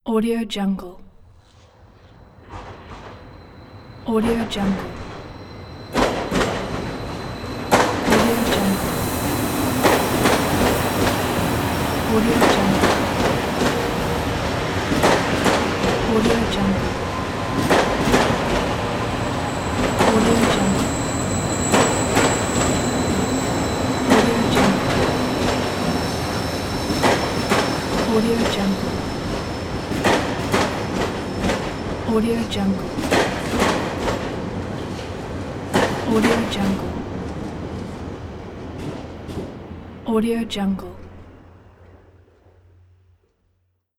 Audio Jungle. Audio Jungle. Audio Jungle. Audio Jungle. Audio Jungle. Audio Jungle. Audio Jungle. Audio Jungle. Audio Jungle. Audio Jungle.